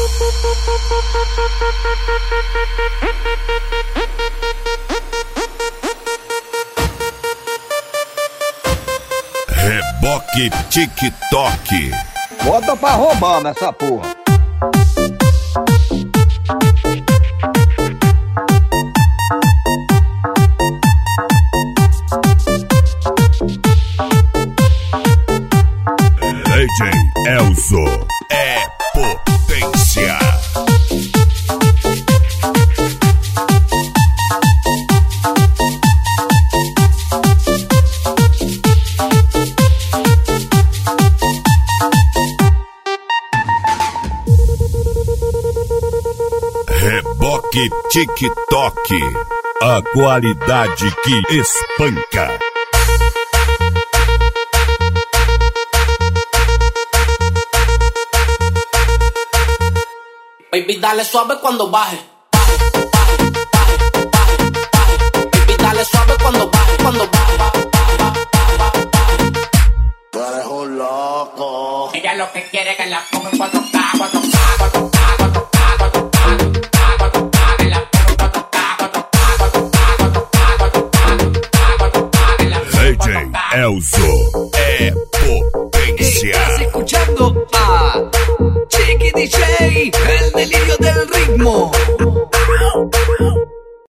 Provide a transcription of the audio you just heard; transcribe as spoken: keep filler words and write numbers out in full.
Reboque TikTok. Bota pra roubar nessa porra. D J Elzo é potência. Reboque TikTok, a qualidade que espanca. Baby, dale suave cuando baje, baje, baje, baje, baje, baje. Baby, dale suave cuando baje, cuando baje, baje, baje, baje, baje. Tú eres un loco. Ella lo que quiere es que la ponga en cuatro K, cuatro K, cuatro K, cuatro K, cuatro K, cuatro K, que la ponga en cuatro K, cuatro K, cuatro K, cuatro K, cuatro K, cuatro K, que la ponga en D J Elzo é potência. Estás escuchando a Chiqui D J, el delirio del ritmo.